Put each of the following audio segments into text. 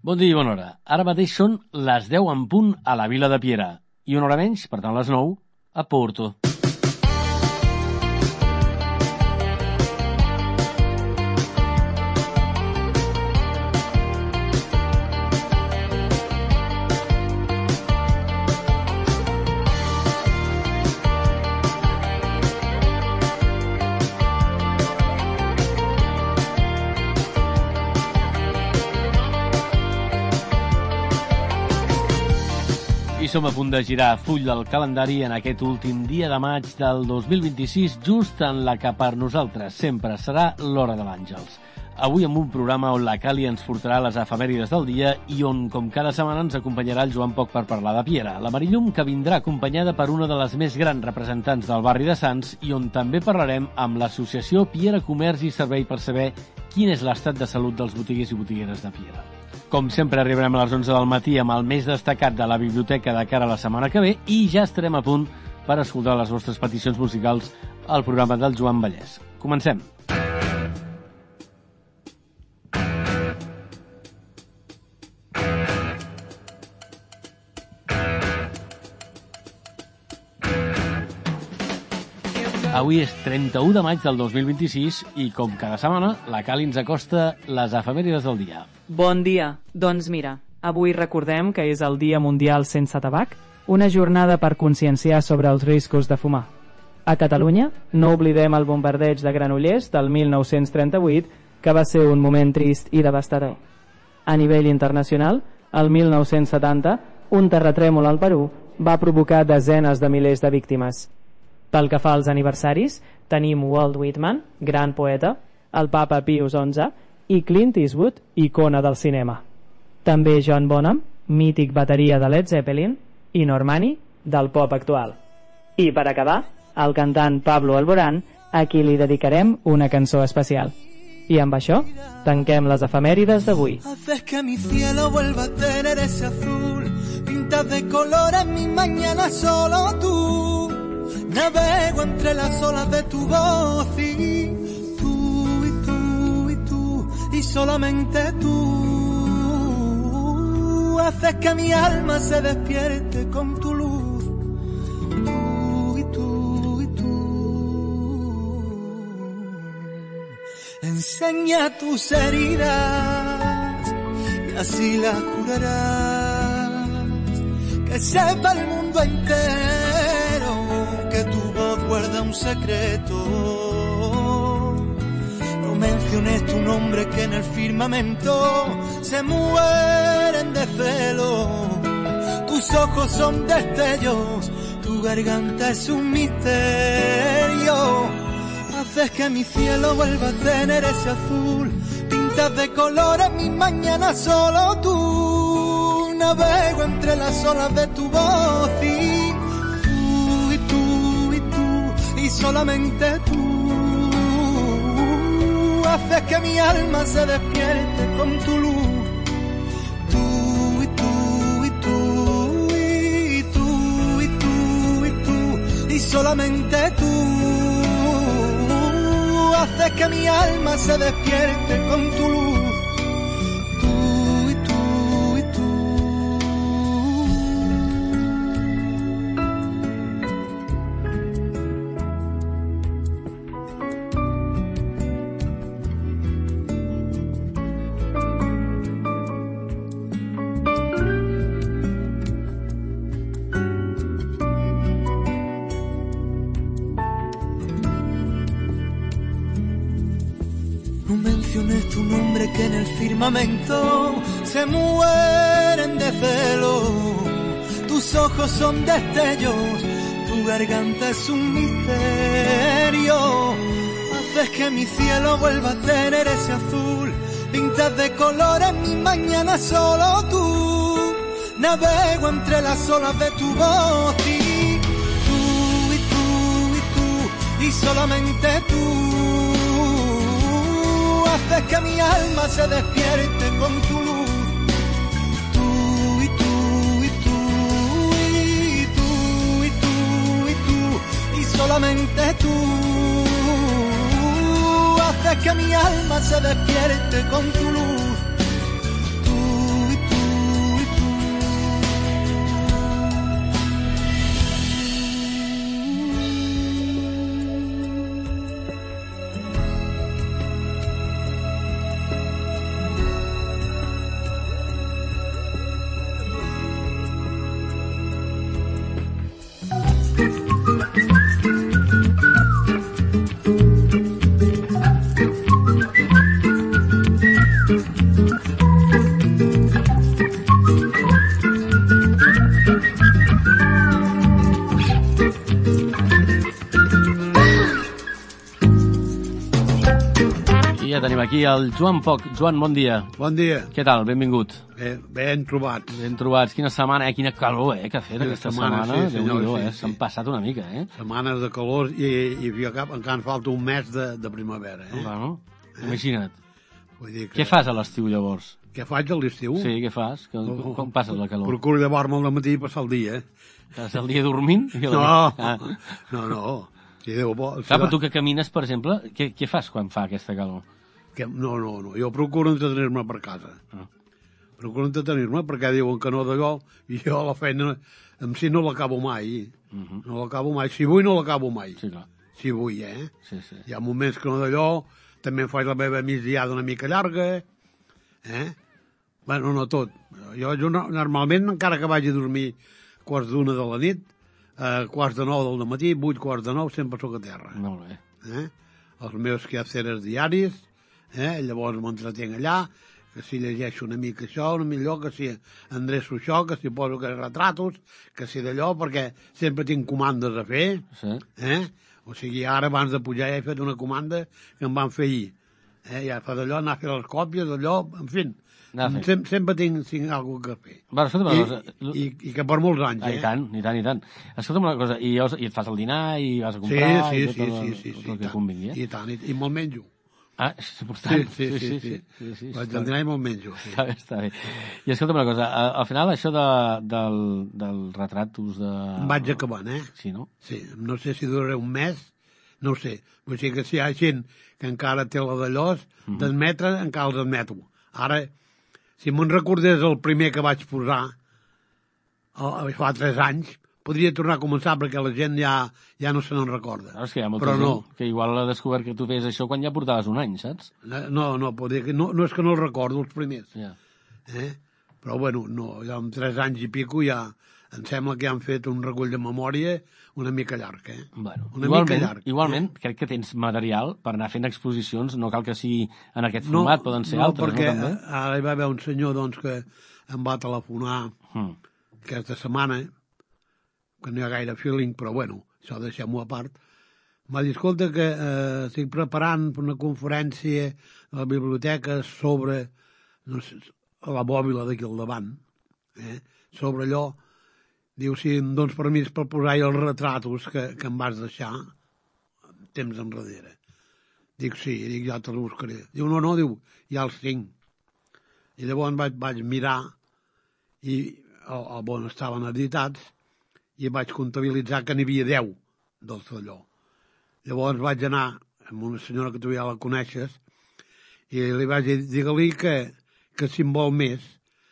Bon dia i bona hora. Ara mateix són les 10 en punt a la Vila de Piera i una hora menys, per tant les 9, a Porto. I som a punt de girar full del calendari en aquest últim dia de maig del 2026, just en la que per nosaltres sempre serà l'Hora de l'Àngels. Avui amb un programa on la Cali ens portarà les efemèrides del dia i on, com cada setmana, ens acompanyarà el Joan Poc per parlar de Piera, la Marillum, que vindrà acompanyada per una de les més grans representants del barri de Sants i on també parlarem amb l'associació Piera Comerç i Servei per saber quin és l'estat de salut dels botiguers i botigueres de Piera. Com sempre, arribarem a les 11 del matí amb el més destacat de la biblioteca de cara a la setmana que ve i ja estarem a punt per escoltar les vostres peticions musicals al programa del Joan Vallès. Comencem. Avui és 31 de maig del 2026 i, com cada setmana, la Cali ens acosta les efemèrides del dia. Bon dia. Doncs mira, avui recordem que és el Dia Mundial Sense Tabac, una jornada per conscienciar sobre els riscos de fumar. A Catalunya, no oblidem el bombardeig de Granollers del 1938, que va ser un moment trist i devastador. A nivell internacional, el 1970, un terratrèmol al Perú va provocar desenes de milers de víctimes. Pel que fa als aniversaris, tenim Walt Whitman, gran poeta, el papa Pius XI i Clint Eastwood, icona del cinema. També John Bonham, mític bateria de Led Zeppelin, i Normani, del pop actual. I per acabar, el cantant Pablo Alborán, a qui li dedicarem una cançó especial. I amb això, tanquem les efemèrides d'avui. Haces que mi cielo vuelva a tener ese azul, pintas de colores mi mañana solo tú. Navego entre las olas de tu voz y tú, y tú, y tú, y solamente tú. Haces que mi alma se despierte con tu luz. Tú, y tú, y tú. Enseña tus heridas y así las curarás. Que sepa el mundo entero que tu voz guarda un secreto. No menciones tu nombre que en el firmamento se mueren de celo. Tus ojos son destellos, tu garganta es un misterio. Haces que mi cielo vuelva a tener ese azul, pintas de colores mi mañana solo tú. Navego entre las olas de tu voz y solamente tú. Haces que mi alma se despierte con tu luz. Tú y tú y tú y tú y tú y tú y solamente tú. Haces que mi alma se despierte con tu luz. Tu nombre que en el firmamento se mueren de celo. Tus ojos son destellos, tu garganta es un misterio. Haces que mi cielo vuelva a tener ese azul, pintas de colores mi mañana solo tú. Navego entre las olas de tu voz y tú y tú y tú y solamente tú. Haces que mi alma se despierte con tu luz. Tú y tú y tú y tú y tú y tú y solamente tú. Haces que mi alma se despierte con tu luz. Tú y tenim aquí el Joan Poch. Joan, bon dia. Bon dia. Què tal? Benvingut. Ben trobats. Ben trobats. Quina setmana, quina calor, que ha fet aquesta setmana. Sí, senyor, sí. S'han passat una mica, Setmanes de calor i encara falta un mes de primavera, Bueno, imagina't. Vull dir que... Què fas a l'estiu, llavors? Què faig a l'estiu? Sí, què fas? Com passes la calor? Procuro llevar-me al matí i passar el dia, Estàs el dia dormint? No. Sí, Clar, però tu que camines, per exemple, què fas quan fa aquesta calor? No. Jo procuro entretenir-me per casa. Procuro entretenir-me perquè diuen que no d'allò i jo la feina en si no l'acabo mai. No l'acabo mai. Si vull, no l'acabo mai. Sí, clar. Si vull, Sí. Hi ha moments que no d'allò, també em faig la meva migdiada una mica llarga, Bueno, no tot. Jo normalment, encara que vagi a dormir quarts d'1 de la nit, quarts de 9 del matí, 8 quarts de 9, sempre sóc a terra. Molt bé. Els meus quehaceres diaris, llavors m'entretenc allà, que si llegeixo una mica això, una millor, que si endreço això, que si poso que retratos, que si d'allò, perquè sempre tinc comandes a fer, O sigui, ara abans de pujar ja he fet una comanda que em van fer ahir. Ja fa d'allò, anar a fer les còpies, d'allò, en fi, sempre tinc alguna cosa a fer. Va, escolta'm una cosa. I que per molts anys, I tant. Escolta'm una cosa, i et fas el dinar i vas a comprar sí, tot el que convingui, I tant, i me'l menjo. És important. Sí. Vaig al dinar i me'l menjo. Està bé. I escolta'm una cosa, al final això del retrat Vaig acabant, Sí, no? Sí, no sé si duraré un mes, no ho sé. Vull dir que si hi ha gent que encara té la d'allòs, d'admetre, encara els admeto. Ara, si me'n recordés el primer que vaig posar, fa 3 anys, podria tornar a començar perquè la gent ja no se n'en recorda. Clar, és que hi ha molta gent que igual ha descobert que tu feies això quan ja portaves un any, saps? No és que no el recordo, els primers. Ja. Però, bueno, ja amb 3 anys i pico ja em sembla que han fet un recull de memòria una mica llarg, Bueno, mica llarg. Igualment, crec que tens material per anar fent exposicions, no cal que sigui en aquest format, poden ser altres, no? Perquè També? ara hi va haver un senyor, doncs, que em va telefonar aquesta setmana, que no hi ha gaire feeling, però bueno, això deixem-ho a part. M'ha dit, escolta, que estic preparant una conferència a la biblioteca sobre la bòbila d'aquí al davant, sobre allò. Diu, si em dones permís per posar-hi els retratos que em vas deixar temps enrere. Dic, sí, ja te'ls buscaré. Diu, no, diu, ja els tinc. I llavors vaig mirar i on estaven editats i vaig comptabilitzar que n'hi havia 10 dels d'allò. Llavors vaig anar amb una senyora que tu ja la coneixes i li vaig dir, digue-li que si em vol més,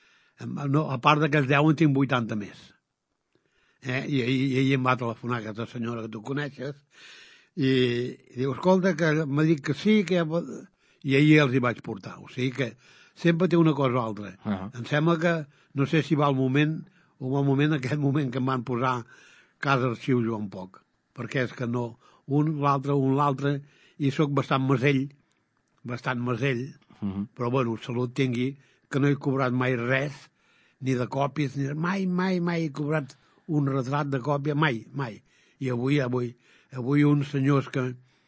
a part d'aquests 10 en tinc 80 més. I ell em va telefonar, aquesta senyora que tu coneixes, i diu, escolta, que m'ha dit que sí, i ahir els hi vaig portar. O sigui que sempre té una cosa o altra. Em sembla que, no sé si va el moment, aquest moment que em van posar Casa Arxiu Joan Poch, perquè és que no, un, l'altre, i sóc bastant masell, però bueno, salut tingui, que no he cobrat mai res, ni de còpies, ni mai he cobrat un retrat de còpia, mai. I avui uns senyors que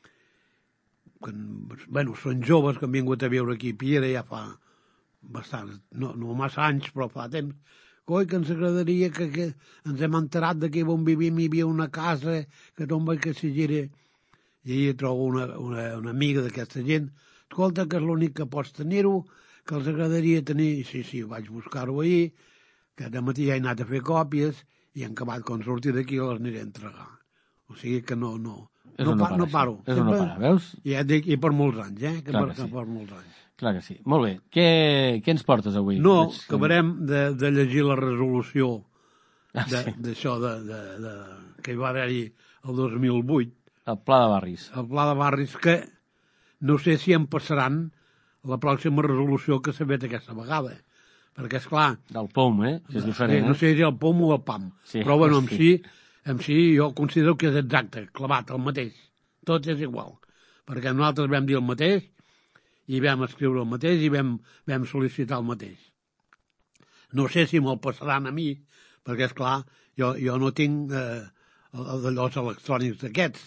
bueno, són joves, que han vingut a viure aquí a Piera ja fa bastant, no massa anys, però fa temps, coi, que ens agradaria que ens hem enterat de que on vivim hi havia una casa, que tomba que s'hi gira. I ahir trobo una amiga d'aquesta gent, escolta, que és l'únic que pots tenir-ho, que els agradaria tenir, sí, vaig buscar-ho ahir, que de matí ja he anat a fer còpies, i en acabat, quan surti d'aquí, les aniré a entregar. O sigui que no paro. És un no para, veus? I per molts anys, Clar que sí. Per molts anys. Clar que sí. Molt bé. Què ens portes avui? No, acabarem de llegir la resolució d'això que hi va haver-hi el 2008. El Pla de Barris. El Pla de Barris, que no sé si em passaran la pròxima resolució que s'ha fet aquesta vegada. Perquè, esclar... Del POM, que és diferent. No sé si el POM o el PAM. Sí, però, bueno, en si jo considero que és exacte, clavat, el mateix. Tot és igual. Perquè nosaltres vam dir el mateix, i vam escriure el mateix, i vam sol·licitar el mateix. No sé si me'l passaran a mi, perquè, esclar, jo no tinc d'allòs electrònics d'aquests.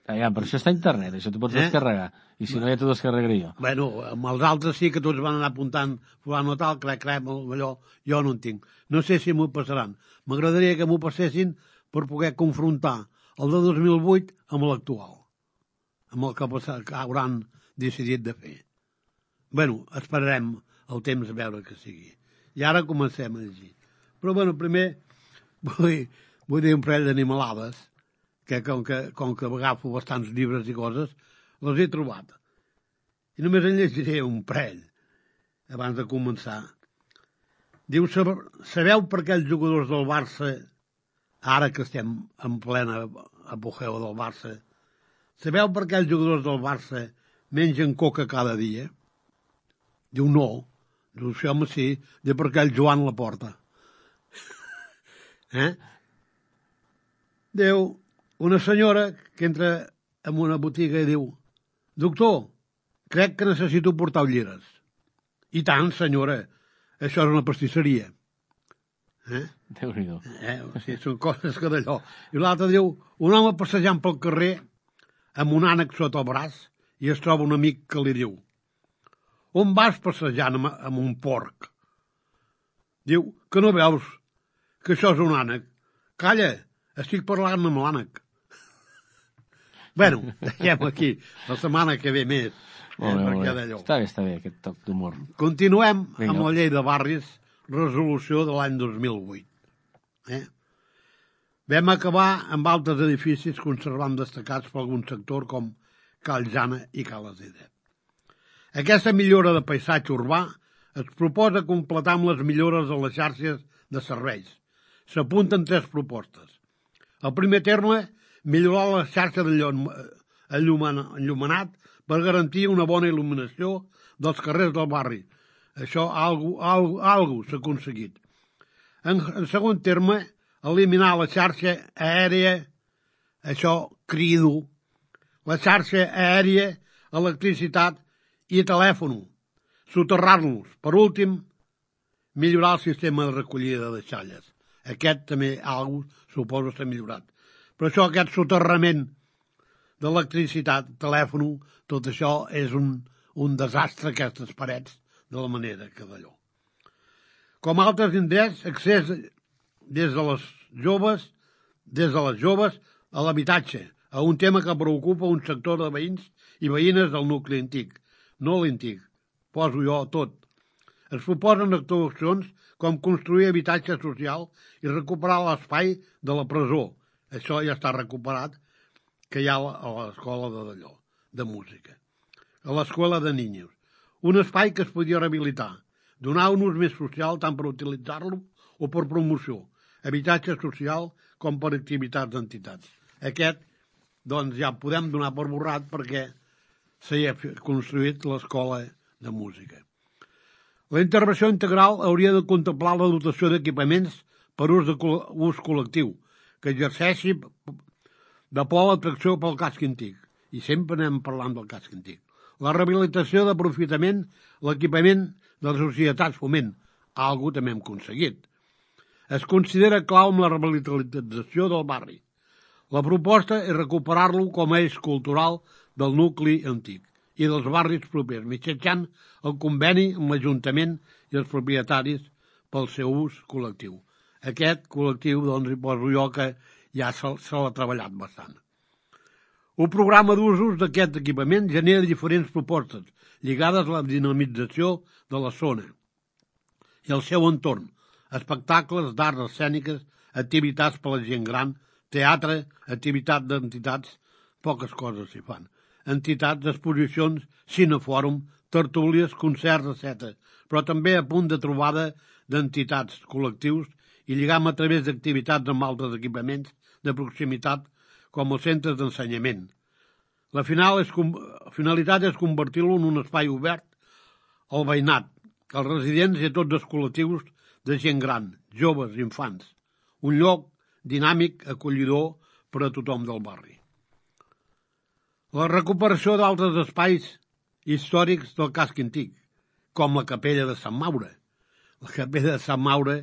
Ja, però això està a internet, això t'ho pots descarregar. I si no, ja t'ho descarregaré jo. Bueno, amb els altres sí que tots van anar apuntant fulano tal, crec, allò, jo no en tinc. No sé si m'ho passaran. M'agradaria que m'ho passessin per poder confrontar el de 2008 amb l'actual, amb el que hauran decidit de fer. Bueno, esperarem el temps a veure que sigui. I ara comencem a llegir. Però, bueno, primer vull dir un parell d'animalades que com que agafo bastants llibres i coses, les he trobat. I només en llegiré un parell abans de començar. Diu, sabeu per què els jugadors del Barça, ara que estem en plena apogeu del Barça, sabeu per què els jugadors del Barça mengen coca cada dia? Diu, no. Diu, sí, home, sí. Diu, perquè el Joan la porta. Diu, una senyora que entra en una botiga i diu, doctor, crec que necessito portar ulleres. I tant, senyora, això és una pastisseria. Déu-n'hi-do. Sí, són coses que d'allò. I l'altre diu, un home passejant pel carrer amb un ànec sota el braç i es troba un amic que li diu, on vas passejant amb un porc? Diu, que no veus que això és un ànec? Calla, estic parlant amb l'ànec. Bueno, deixem aquí. La setmana que ve més. Molt bé. Està bé, aquest toc d'humor. Continuem amb la llei de barris, resolució de l'any 2008. Vam acabar amb altres edificis conservant destacats per algun sector com Cal Jana i Cal Azedet. Aquesta millora de paisatge urbà es proposa completar amb les millores de les xarxes de serveis. S'apunten 3 propostes. El primer terme, millorar la xarxa d'enllumenat per garantir una bona il·luminació dels carrers del barri. Això algo s'ha aconseguit. En segon terme, eliminar la xarxa aèria, això crido, la xarxa aèria, electricitat i telèfon, soterrar-los. Per últim, millorar el sistema de recollida de deixalles. Aquest també suposo s'ha millorat. Però això, aquest soterrament d'electricitat, telèfon, tot això és un desastre, aquestes parets, de la manera que d'allò. Com altres indrets, accés des de les joves a l'habitatge, a un tema que preocupa un sector de veïns i veïnes del nucli antic. No l'antic, poso jo tot. Es proposen actuacions com construir habitatge social i recuperar l'espai de la presó. Això ja està recuperat, que hi ha a l'escola de música. A l'escola de niños. Un espai que es podia rehabilitar, donar un ús més social tant per utilitzar-lo o per promoció. Habitatge social com per activitats d'entitats. Aquest, doncs, ja podem donar per borrat perquè s'ha construït l'escola de música. La intervenció integral hauria de contemplar la dotació d'equipaments per ús col·lectiu, que exerceixi de pol atracció pel casc antic. I sempre anem parlant del casc antic. La rehabilitació d'aprofitament l'equipament de les societats foment, algo també hem aconseguit. Es considera clau amb la revitalització del barri. La proposta és recuperar-lo com a eix cultural del nucli antic i dels barris propers, mitjançant el conveni amb l'Ajuntament i els propietaris pel seu ús col·lectiu. Aquest col·lectiu, doncs, hi poso jo que ja se l'ha treballat bastant. Un programa d'usos d'aquest equipament genera diferents propostes lligades a la dinamització de la zona i el seu entorn, espectacles d'arts escèniques, activitats per a la gent gran, teatre, activitat d'entitats, poques coses s'hi fan. Entitats, exposicions, cinefòrum, tertúlies, concerts, etc. Però també a punt de trobada d'entitats, col·lectius i lligam a través d'activitats amb altres equipaments de proximitat com els centres d'ensenyament. La finalitat és convertir-lo en un espai obert al veïnat, als residents i a tots els col·lectius de gent gran, joves, infants. Un lloc dinàmic, acollidor per a tothom del barri. La recuperació d'altres espais històrics del casc antic, com la capella de Sant Maure. La capella de Sant Maure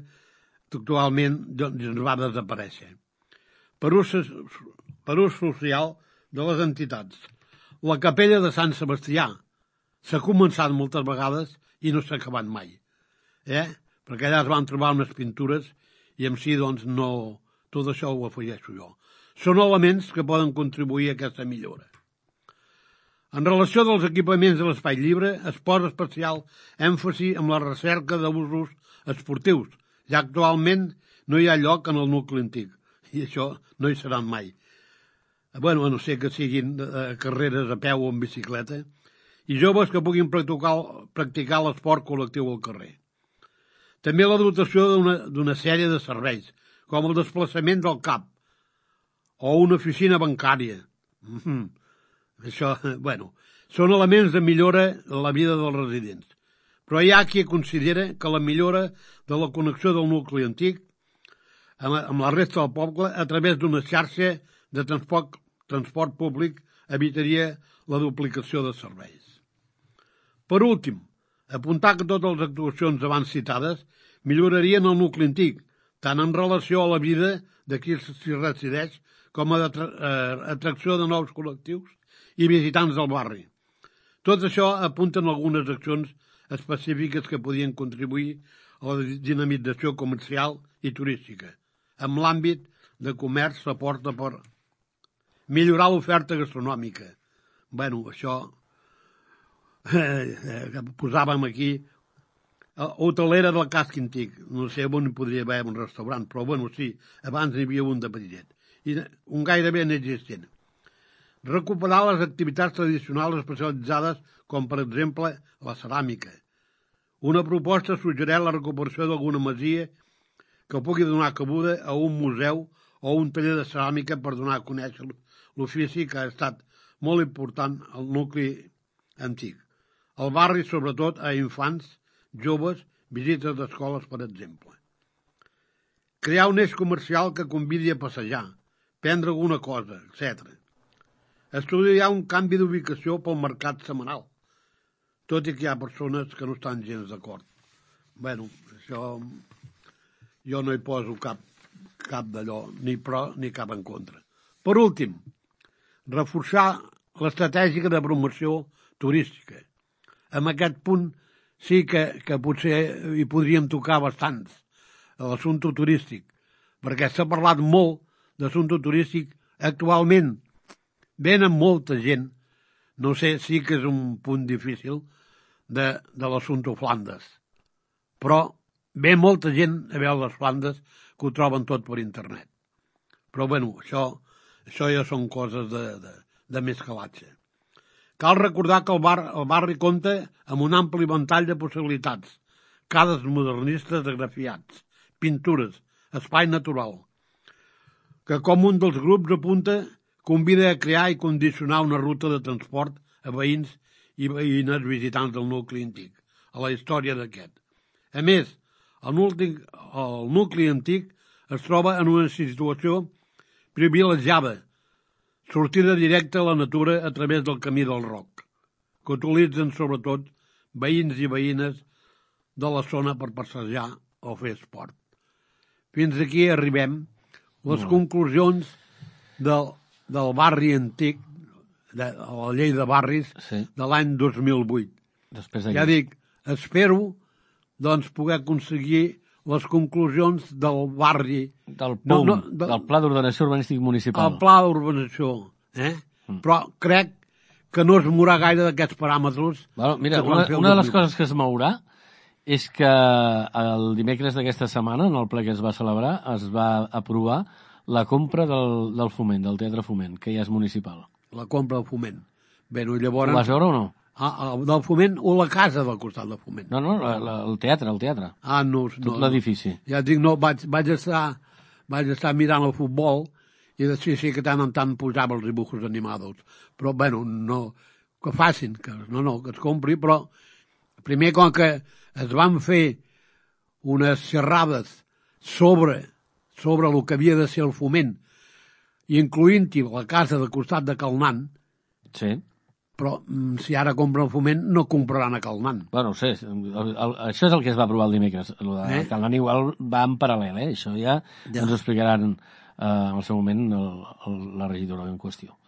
actualment va desaparèixer. Per ús social de les entitats. La capella de Sant Sebastià s'ha començat moltes vegades i no s'ha acabat mai. Perquè allà es van trobar unes pintures i en si, doncs, no... Tot això ho afegeixo jo. Són elements que poden contribuir a aquesta millora. En relació dels equipaments de l'espai llibre, es posa especial èmfasi en la recerca d'usos esportius. Ja actualment no hi ha lloc en el nucli antic, i això no hi seran mai. Bueno, a no ser que siguin carreres a peu o en bicicleta, i joves que puguin practicar l'esport col·lectiu al carrer. També la dotació d'una sèrie de serveis, com el desplaçament del CAP o una oficina bancària. Això, bueno, són elements de millora en la vida dels residents. Però hi ha qui considera que la millora de la connexió del nucli antic amb la resta del poble a través d'una xarxa de transport públic evitaria la duplicació de serveis. Per últim, apuntar que totes les actuacions abans citades millorarien el nucli antic, tant en relació a la vida de qui s'hi resideix com a atracció de nous col·lectius i visitants del barri. Tot això apunten algunes accions específiques que podien contribuir a la dinamització comercial i turística, amb l'àmbit de comerç s'aporta per millorar l'oferta gastronòmica. Bueno, això posàvem aquí hotelera del casc antic. No sé on podria haver un restaurant, però bueno, sí, abans hi havia un de petitet. I un gairebé inexistent. Recuperar les activitats tradicionals especialitzades, com per exemple la ceràmica. Una proposta suggereix la recuperació d'alguna masia que pugui donar cabuda a un museu o un taller de ceràmica per donar a conèixer l'ofici que ha estat molt important al nucli antic. Al barri, sobretot, a infants, joves, visites d'escoles, per exemple. Crear un eix comercial que convidi a passejar, prendre alguna cosa, etc. Estudiar un canvi d'ubicació pel mercat setmanal, tot i que hi ha persones que no estan gens d'acord. Bueno, això jo no hi poso cap d'allò, ni pro ni cap en contra. Per últim, reforçar l'estratègia de promoció turística. En aquest punt sí que potser hi podríem tocar bastants, l'assumpte turístic, perquè s'ha parlat molt d'assumpte turístic. Actualment venen molta gent, no sé, sí que és un punt difícil de l'assumpte Flandes, però ve molta gent a veure les Flandes que ho troben tot per internet. Però bueno, això ja són coses de més calatge. Cal recordar que el barri compta amb un ampli ventall de possibilitats, cases modernistes de grafiats, pintures, espai natural, que com un dels grups apunta, convida a crear i condicionar una ruta de transport a veïns i veïnes visitants del nucli antic, a la història d'aquest. A més, el nucli antic es troba en una situació privilegiada, sortida directa a la natura a través del camí del Roc, que utilitzen sobretot veïns i veïnes de la zona per passejar o fer esport. Fins aquí arribem les conclusions del barri antic, de la llei de barris, de l'any 2008. Ja dic, espero doncs poder aconseguir les conclusions del barri... Del Pla d'Ordenació Urbanístic Municipal. El Pla d'Urbanització, Però crec que no es mourà gaire d'aquests paràmetres. Bueno, mira, una de les coses que es mourà és que el dimecres d'aquesta setmana, en el ple que es va celebrar, es va aprovar la compra del Foment, del Teatre Foment, que ja és municipal. La compra del Foment. Bé, llavors... Ho vas veure o no? Del Foment o la casa del costat del Foment? No, el teatre. No. Tot l'edifici. Ja et dic, no, vaig estar mirant el futbol i sí que tant en tant posava els dibuixos animados. Però, bueno, no, que facin, que es compri, però primer, com que es van fer unes xerrades sobre el que havia de ser el Foment, incloent-hi la casa del costat de Calnan, sí. Però si ara compren el Foment, no compraran a Calnan. Bueno, no sé, això és el que es va aprovar el dimecres. El de Calnan igual va en paral·lel, Això ja ens ho explicaran en el seu moment la regidora en qüestió.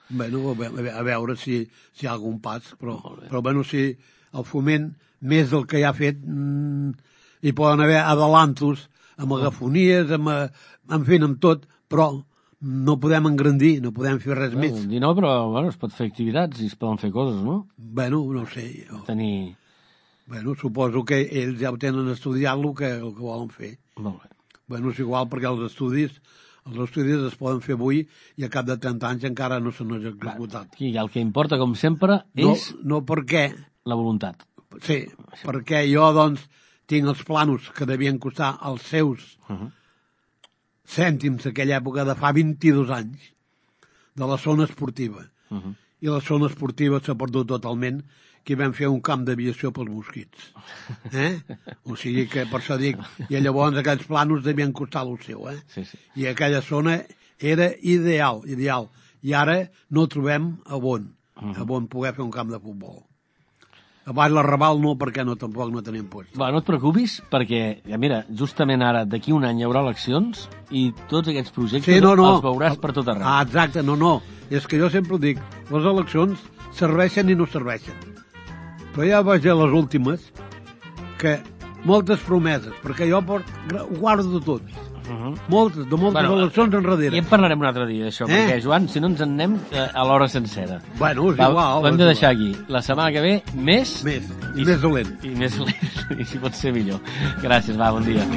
Bueno, a veure si hi ha algun pas, però bueno, si el Foment, més del que ja ha fet, hi poden haver adelantos amb agafonies, en fi, amb tot, però no podem engrandir, no podem fer res més. No, però es pot fer activitats i es poden fer coses, no? Bueno, no ho sé. Bueno, suposo que ells ja ho tenen estudiat el que volen fer. Molt bé. Bueno, és igual, perquè els estudis es poden fer avui i a cap de 30 anys encara no s'han executat. I el que importa, com sempre, és... No perquè... La voluntat. Sí, perquè jo, doncs, tinc els planos que devien costar els seus cèntims aquella època de fa 22 anys de la zona esportiva. I la zona esportiva s'ha perdut totalment, que vam fer un camp d'aviació pels mosquits. O sigui que, per això dic, i llavors aquells planos devien costar el seu, Sí. I aquella zona era ideal. I ara no trobem on poder fer un camp de futbol. A baix la Raval no, perquè tampoc no tenim puesto. No et preocupis, perquè, mira, justament ara, d'aquí un any hi haurà eleccions i tots aquests projectes els veuràs per tot arreu. Exacte, no. És que jo sempre dic, les eleccions serveixen i no serveixen. Però ja vaig a les últimes, que moltes promeses, perquè jo ho guardo tot. Moltes eleccions enrere. I en parlarem un altre dia d'això, perquè, Joan, si no ens en anem a l'hora sencera. Bueno, és igual. Ho hem de deixar aquí. La setmana que ve, més dolent. I més dolent, i si pot ser millor. Gràcies, bon dia.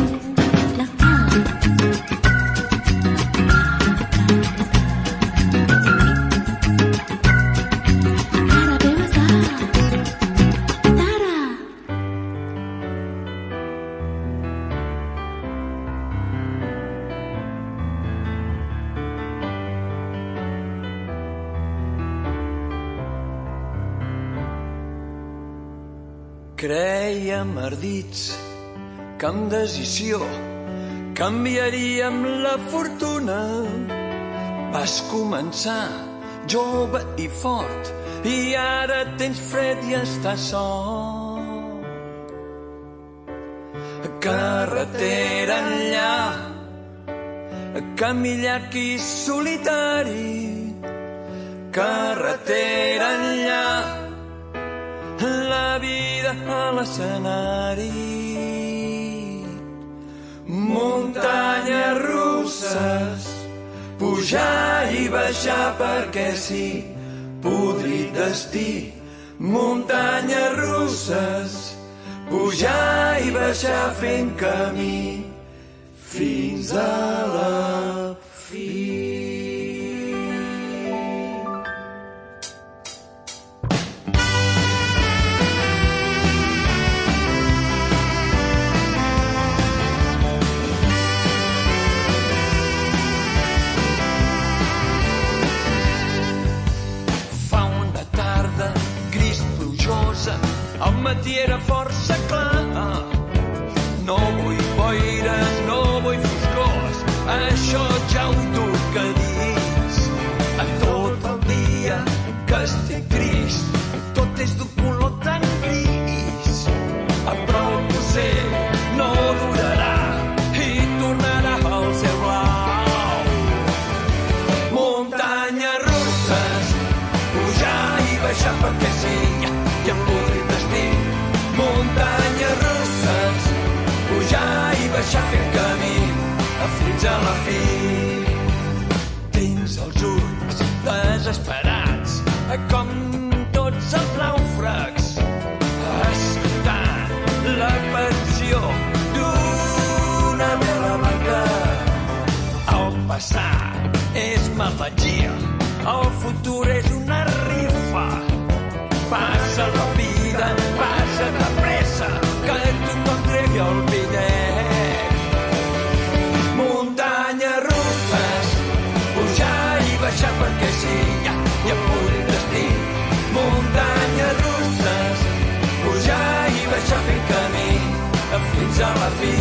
Crèiem ardits que amb decisió canviaríem la fortuna. Vas començar jove i fort i ara tens fred i estàs sol. Carretera enllà, camí llarg i solitari. Carretera enllà, la vida a l'escenari. Muntanyes russes, pujar i baixar perquè sí, podrit destí. Muntanyes russes, pujar i baixar fent camí fins a la fi. El matí era força clar. No vull boires, no vull foscors, això ja ho duc a dins. A tot el dia que estic trist, tot és d'un color tan gris. Però potser no durarà i tornarà al cel blau. Muntanyes russes, pujar i baixar perquè sí, i em podré vestir. Muntanyes russes, pujar i baixar fent camí fins a la fi. Tens els ulls desesperats com tots els nàufrags, escoltant la pensió d'una vela blanca. El passat és malegia, el futur és una rifa. Passa la vida, passa de pressa, que tothom tregui el bitllet. Muntanyes russes, pujar i baixar perquè sí, ja em podré vestir. Muntanyes russes, pujar i baixar fent camí fins a la fi.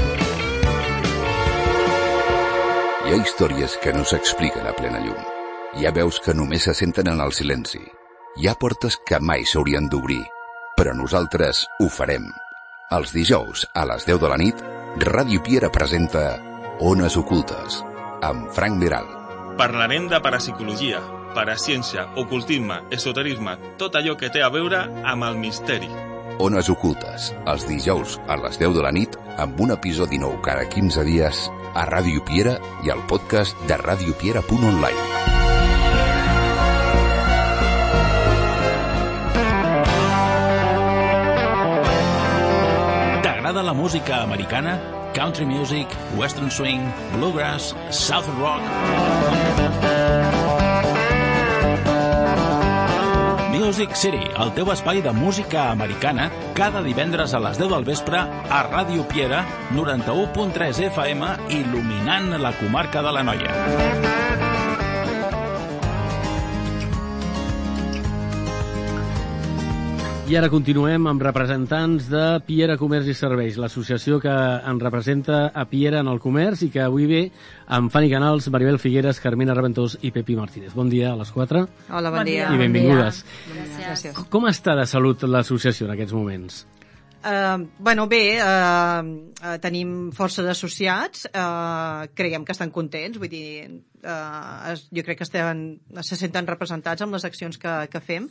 Hi ha històries que no s'expliquen a plena llum. Hi ha veus que només se senten en el silenci. Hi ha portes que mai s'haurien d'obrir, però nosaltres ho farem. Els dijous, a les 10 de la nit, Ràdio Piera presenta Ones Ocultes, amb Frank Meral. Parlarem de parapsicologia, paraciència, ocultisme, esoterisme, tot allò que té a veure amb el misteri. Ones Ocultes, els dijous a les 10 de la nit, amb un episodi nou cada 15 dies a Ràdio Piera i al podcast de radiopiera.online. T'agrada la música americana? Country music, western swing, bluegrass, southern rock... Music City, el teu espai de música americana, cada divendres a les 10 del vespre a Ràdio Piera, 91.3 FM, il·luminant la comarca de l'Anoia. I ara continuem amb representants de Piera Comerç i Serveis, l'associació que en representa a Piera en el comerç i que avui ve amb Fanny Canals, Maribel Figueres, Carmina Reventós i Pepi Martínez. Bon dia a les 4. Hola, bon dia. I benvingudes. Gràcies. Com està de salut l'associació en aquests moments? Tenim força d'associats, creiem que estan contents, vull dir, jo crec que se senten representats amb les accions que fem,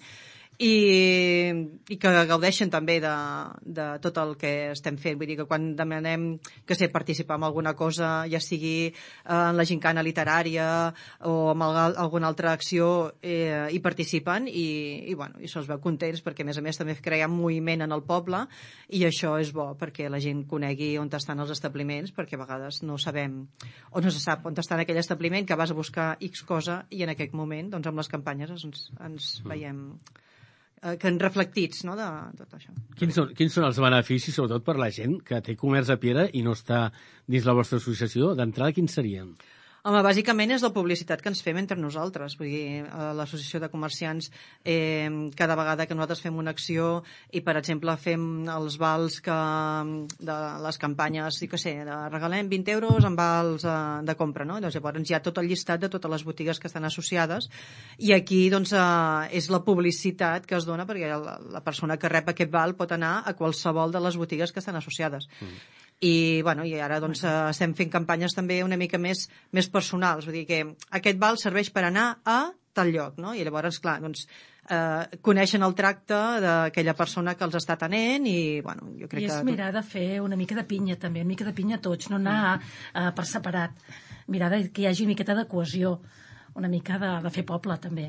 i que gaudeixen també de tot el que estem fent. Vull dir que quan demanem que participar en alguna cosa, ja sigui en la gincana literària o en alguna altra acció, hi participen i se'ls veu contents perquè, a més, també creem moviment en el poble i això és bo perquè la gent conegui on estan els establiments, perquè a vegades no sabem o no se sap on està aquell establiment, que vas a buscar X cosa i en aquest moment, doncs amb les campanyes ens veiem que han reflectits, no, de tot això. Quins són els beneficis, sobretot per la gent que té comerç a Piera i no està dins la vostra associació? D'entrada, quins serien? Home, bàsicament és la publicitat que ens fem entre nosaltres. Vull dir, l'associació de comerciants, cada vegada que nosaltres fem una acció i, per exemple, fem els vals de les campanyes, de regalem 20 euros en vals de compra, no? Doncs llavors hi ha tot el llistat de totes les botigues que estan associades i aquí doncs, és la publicitat que es dona perquè la persona que rep aquest val pot anar a qualsevol de les botigues que estan associades. I ara doncs, estem fent campanyes també una mica més personals, vull dir que aquest val serveix per anar a tal lloc, no? I llavors, clar, doncs, coneixen el tracte d'aquella persona que els està atenent i, jo crec que... I és mirar de fer una mica de pinya, també, una mica de pinya tots, no anar per separat. Mirar que hi hagi una miqueta de cohesió, una mica de fer poble, també.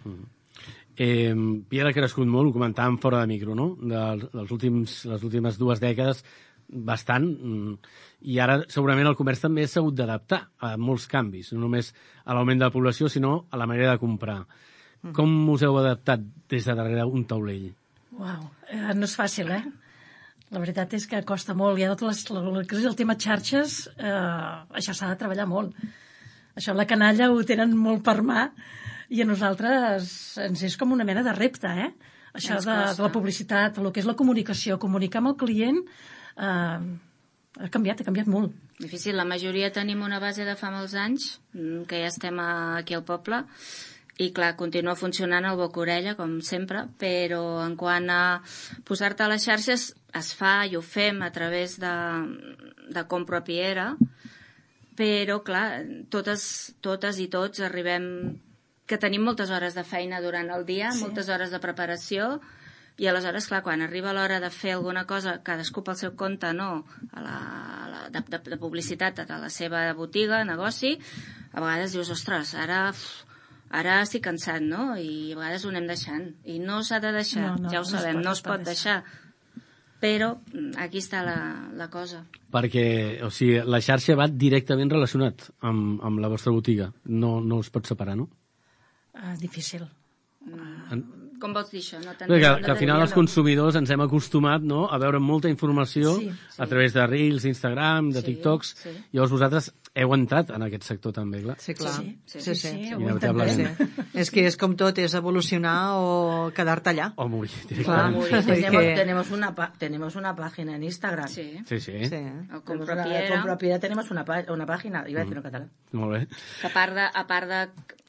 Piera ha crescut molt, ho comentàvem fora de micro, no? Les últimes 2 dècades, bastant, i ara segurament el comerç també s'ha hagut d'adaptar a molts canvis, no només a l'augment de la població, sinó a la manera de comprar. Com us heu adaptat des de darrere un taulell? Uau, no és fàcil, La veritat és que costa molt. Hi ha tot el tema xarxes, això s'ha de treballar molt. Això la canalla ho tenen molt per mà i a nosaltres ens és com una mena de repte, Això de la publicitat, el que és la comunicació, comunicar amb el client, ha canviat molt. Difícil, la majoria tenim una base de fa molts anys, que ja estem aquí al poble, i clar, continua funcionant el boca-orella, com sempre, però en quant a posar-te a les xarxes, es fa i ho fem a través de Compro a Piera, però clar, totes i tots arribem que tenim moltes hores de feina durant el dia, moltes hores de preparació, i aleshores, clar, quan arriba l'hora de fer alguna cosa, cadascú pel seu compte, no, de publicitat a la seva botiga, negoci, a vegades dius, ostres, ara estic cansat, no? I a vegades ho anem deixant. I no s'ha de deixar, ja ho sabem, no es pot deixar. Però aquí està la cosa. Perquè, o sigui, la xarxa va directament relacionat amb la vostra botiga. No es pot separar, no? Difícil. Com vols dir això? Que al final els consumidors ens hem acostumat, no, a veure molta informació a través de Reels, d'Instagram, de TikToks. Llavors vosaltres heu entrat en aquest sector també, clar. Sí, clar. Sí, inevitablement. És que és com tot, és evolucionar o quedar-te allà. O morir. Tenemos una página en Instagram. Sí. El Compro a Piera tenemos una página, iba a decir en catalán. Molt bé. A part de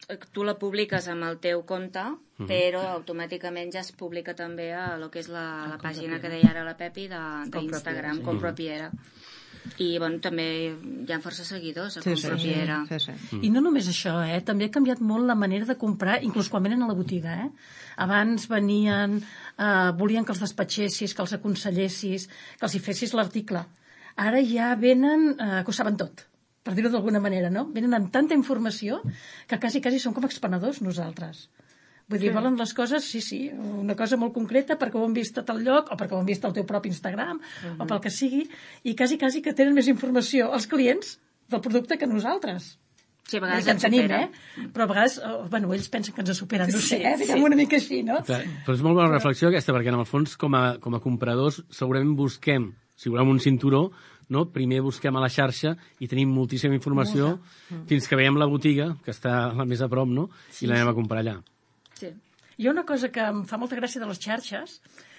tu la publiques amb el teu compte, però automàticament ja es publica també a lo que és la pàgina que deia ara la Pepi d'Instagram, Compropiera. I bueno, també hi ha força seguidors a Compropiera. I no només això, també ha canviat molt la manera de comprar, inclús quan venen a la botiga. Abans venien, volien que els despatxessis, que els aconsellessis, que els hi fessis l'article. Ara ja venen que ho saben tot, per dir-ho d'alguna manera, no? Venen amb tanta informació que quasi som com expenedors nosaltres. Vull dir, volen les coses, sí, una cosa molt concreta perquè ho han vist a tal lloc o perquè ho han vist al teu propi Instagram o pel que sigui, i quasi que tenen més informació els clients del producte que nosaltres. Sí, a vegades ens superen. Però a vegades, ells pensen que ens superen, no sé, diguem una mica així, no? Però és molt bona reflexió aquesta, perquè en el fons, com a compradors, segurament busquem, si volem un cinturó, no? Primer busquem a la xarxa i tenim moltíssima informació fins que veiem la botiga, que està la més a prop, no? I l'anem a comprar allà. Sí. Hi ha una cosa que em fa molta gràcia de les xarxes,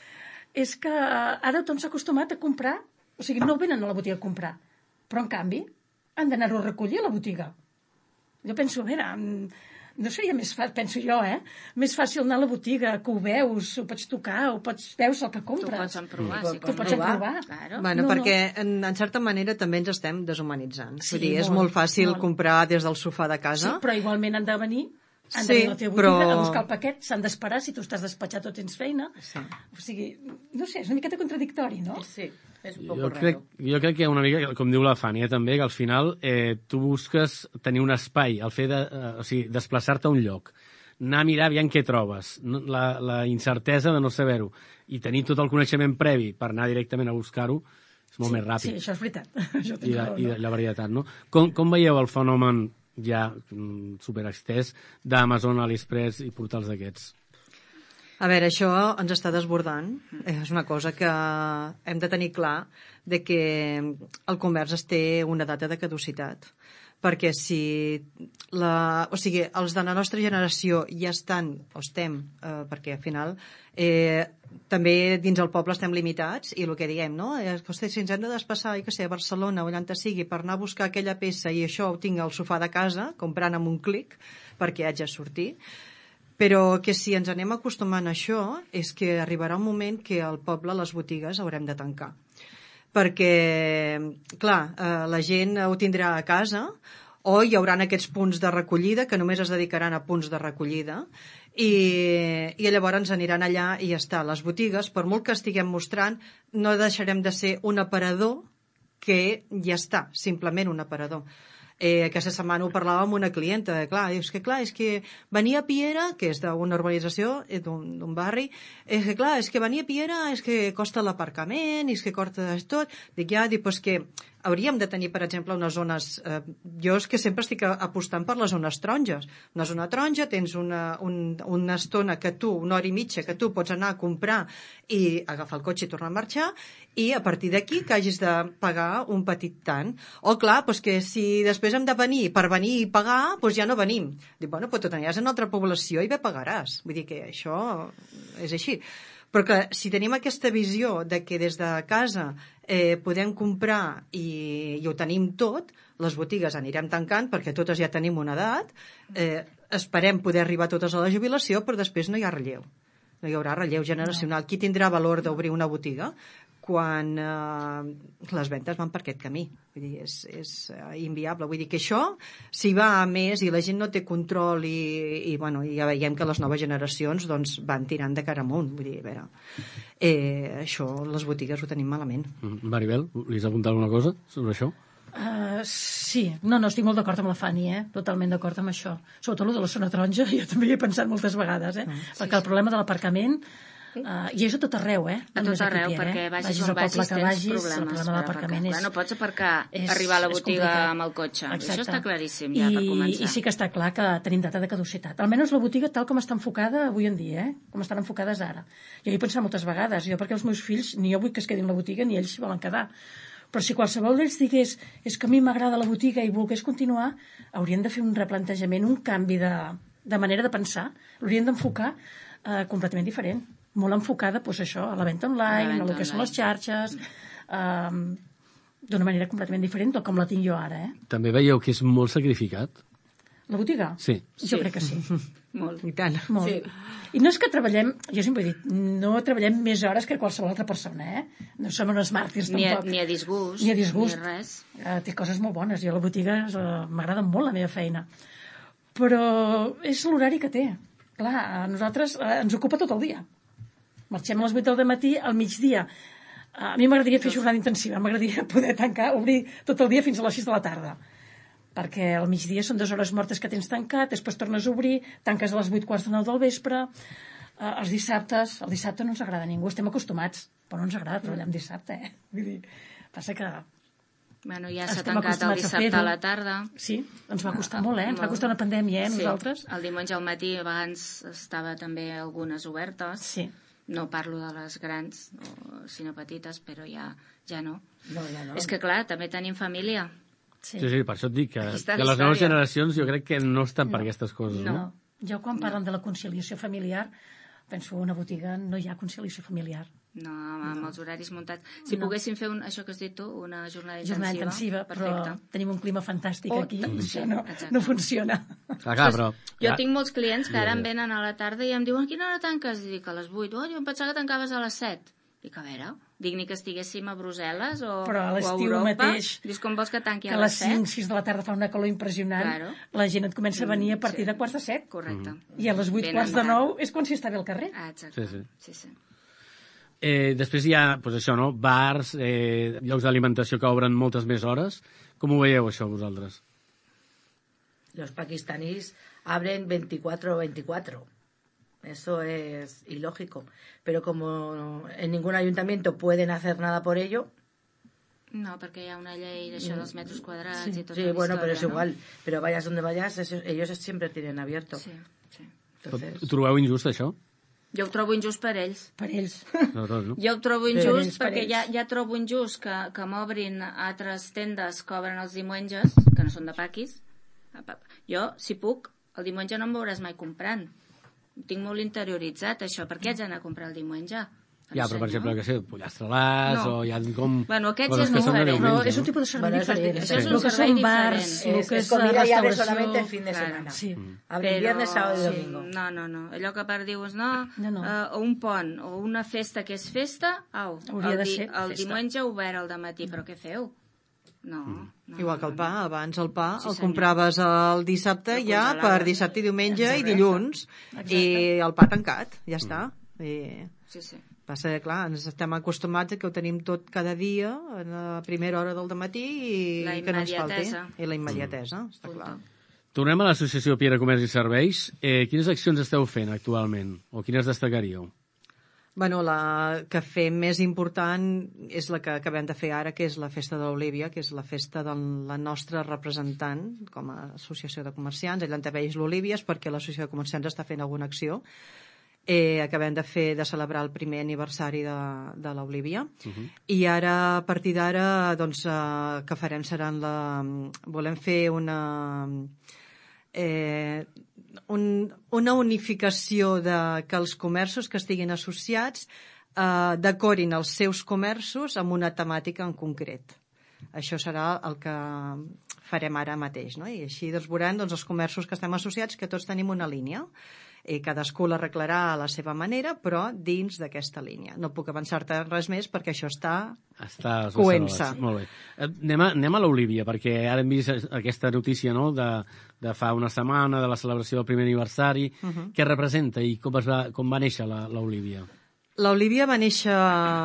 és que ara tothom s'ha acostumat a comprar, o sigui, no venen a la botiga a comprar, però en canvi han d'anar-ho a recollir a la botiga. Jo penso, a veure, no seria més fàcil, penso jo, més fàcil anar a la botiga, que ho veus, ho pots tocar, veus el que compres. Tu pots emprovar, sí. Tu pots emprovar. Claro. Bueno, perquè en certa manera també ens estem deshumanitzant. Sí, vull dir, és molt fàcil comprar des del sofà de casa. Sí, però igualment han de venir a la teva botiga a buscar el paquet, s'han d'esperar si tu estàs despatxat o tens feina. O sigui, no sé, és una miqueta contradictori, no? Sí, és un poc jo crec que hi ha una mica, com diu la Fanny, també, que al final tu busques tenir un espai, el fet de desplaçar-te a un lloc, anar a mirar aviam què trobes, la incertesa de no saber-ho, i tenir tot el coneixement previ per anar directament a buscar-ho, és molt més ràpid. Sí, això és veritat. I la varietat, no? Com veieu el fenomen ja superextès d'Amazon, AliExpress i portals d'aquests? A veure, això ens està desbordant. És una cosa que hem de tenir clar, de que el comerç es té una data de caducitat. Perquè si els de la nostra generació ja estan, o estem, perquè al final també dins el poble estem limitats, i el que diem, no? Si ens hem de desplaçar, a Barcelona o allà on sigui, per anar a buscar aquella peça i això ho tinc al sofà de casa, comprant amb un clic, perquè haig de sortir. Però que si ens anem acostumant a això, és que arribarà un moment que al poble les botigues haurem de tancar. Perquè, clar, la gent ho tindrà a casa, o hi haurà aquests punts de recollida que només es dedicaran a punts de recollida, i llavors ens aniran allà i ja està. Les botigues, per molt que estiguem mostrant, no deixarem de ser un aparador que ja està, simplement un aparador. Aquesta setmana ho parlàvem amb una clienta, és que venia a Piera, que és d'una urbanització, d'un barri, és que venia a Piera, és que costa l'aparcament, és que costa tot, doncs que hauríem de tenir, per exemple, unes zones... Jo és que sempre estic apostant per les zones taronges. Una zona taronja, tens una estona que tu, una hora i mitja, que tu pots anar a comprar i agafar el cotxe i tornar a marxar, i a partir d'aquí que hagis de pagar un petit tant. O clar, doncs que si després hem de venir per venir i pagar, doncs ja no venim. Dic, bueno, doncs t'aniràs a una altra població i bé pagaràs. Vull dir que això és així. Però que si tenim aquesta visió de que des de casa podem comprar i ho tenim tot, les botigues anirem tancant perquè totes ja tenim una edat, esperem poder arribar totes a la jubilació, però després no hi ha relleu. No hi haurà relleu generacional. Qui tindrà valor d'obrir una botiga quan les ventes van per aquest camí? Vull dir, és inviable. Vull dir que això, si va a més i la gent no té control i ja veiem que les noves generacions doncs, van tirant de cara amunt. Vull dir, a veure, això, les botigues ho tenim malament. Maribel, volies apuntar alguna cosa sobre això? Sí, no, estic molt d'acord amb la Fanny, totalment d'acord amb això. Sobretot el de la zona taronja, jo també hi he pensat moltes vegades, perquè el problema de l'aparcament i és a tot arreu, a tot arreu, perquè vagis on vagis tens problemes per aparcar. No pots aparcar, arribar a la botiga amb el cotxe. Això està claríssim ja per començar. I sí que està clar que tenim data de caducitat. Almenys la botiga tal com està enfocada avui en dia, com estan enfocades ara. Jo hi he pensat moltes vegades, perquè els meus fills ni jo vull que es quedin a la botiga ni ells volen quedar. Però si qualsevol d'ells digués és que a mi m'agrada la botiga i volgués continuar, haurien de fer un replantejament, un canvi de manera de pensar. L'haurien d'enfocar completament diferent. Molt enfocada, doncs això, a la venda online, a lo que són les xarxes, d'una manera completament diferent de com la tinc jo ara. També veieu que és molt sacrificat? La botiga? Sí. Jo crec que sí. Molt. I tant. Molt. Sí. I no és que treballem, jo sempre he dit, no treballem més hores que qualsevol altra persona, No som unes màrtirs, tampoc. Ni a disgust. Ni a disgust. Ni res. Té coses molt bones. Jo a la botiga m'agrada molt la meva feina. Però és l'horari que té. Clar, a nosaltres ens ocupa tot el dia. Marxem a les 8 del matí, al migdia. A mi m'agradaria fer jornada intensiva, m'agradaria poder obrir tot el dia fins a les 6 de la tarda. Perquè al migdia són 2 hores mortes que tens tancat, després tornes a obrir, tanques a les 8:45 del vespre. El dissabte no ens agrada a ningú, estem acostumats, però no ens agrada treballar en dissabte, Vull dir, passa que... Bueno, ja s'ha tancat el dissabte a la tarda. Sí, ens va costar molt, Ens va costar una pandèmia, nosaltres. El diumenge al matí abans estava també algunes obertes. Sí. No parlo de les grans, sinó petites, però ja no. No, ja no. És que, clar, també tenim família. Sí, per això et dic que les noves generacions jo crec que no estan per aquestes coses, no? Jo quan parlen de la conciliació familiar penso una botiga no hi ha conciliació familiar. No, amb els horaris muntats. Si poguéssim fer això que has dit tu, una jornada intensiva, però tenim un clima fantàstic aquí i això no funciona. Clar, però... Jo tinc molts clients que ara em venen a la tarda i em diuen a quina hora tanques? I dic a les 8. Jo em pensava que tancaves a les 7. Dic, a veure, ni que estiguéssim a Brussel·les o a Europa. Mateix, dius, com vols que tanqui a les 7? Que a les 5, 6 de la tarda fa una calor impressionant. Claro. La gent et comença a venir a partir de 7:15. Correcte. I a les 8:45 és quan s'hi està bé al carrer. Exacte. Sí. Després hi ha, això, no? Bars, llocs d'alimentació que obren moltes més hores. Com ho veieu, això, vosaltres? Los pakistaníes abren 24/24. Eso es ilógico. Pero como en ningún ayuntamiento pueden hacer nada por ello... No, perquè hi ha una llei d'això dels metres quadrats i tot. Sí, bueno, pero es igual. Pero vayas donde vayas, ellos siempre tienen abierto. Sí. Ho trobeu injust, això? Jo ho trobo injust per ells. Per ells. No? Jo ho trobo injust perquè ja trobo injust que m'obrin altres tendes que obren els diumenges, que no són de paquis. Jo, si puc, el diumenge no em veuràs mai comprant. Ho tinc molt interioritzat, això. Per què haig d'anar a comprar el diumenge? Ja, però per exemple, que sé, pollastre-las o hi ha com... Bueno, aquests és diferent. Però és un tipus de servei diferent. Això és un servei diferent. Es comida y abre solamente el fin de semana. Sí. Abre viernes, sábado y domingo. No. Allò que per dius, o un pont o una festa que és festa, el diumenge obert al dematí, però què feu? No. Igual que el pa, abans el pa el compraves el dissabte ja per dissabte i diumenge i dilluns i el pa tancat, ja està. Sí. Passa que, clar, ens estem acostumats a que ho tenim tot cada dia a la primera hora del dematí i que no ens falti. I la immediatesa, està clar. Tornem a l'Associació Piera Comerç i Serveis. Quines accions esteu fent actualment? O quines destacaríeu? Bueno, la que fem més important és la que acabem de fer ara, que és la Festa de l'Olívia, que és la festa de la nostra representant com a associació de comerciants. Ell també és l'Olívia, és perquè l'associació de comerciants està fent alguna acció. Acabem de celebrar el primer aniversari de l'Olívia. I ara, a partir d'ara, doncs, que farem seran volem fer una unificació de que els comerços que estiguin associats decorin els seus comerços amb una temàtica en concret. Això serà el que farem ara mateix, no? I així doncs, veurem els comerços que estem associats que tots tenim una línia. Cadascú l'arreglarà a la seva manera, però dins d'aquesta línia. No puc avançar-te res més perquè això està coent-se. Molt bé. Anem a l'Olívia, perquè ara hem vist aquesta notícia, no?, de fa una setmana, de la celebració del primer aniversari. Què representa i com va néixer l'Olívia? L'Olívia va néixer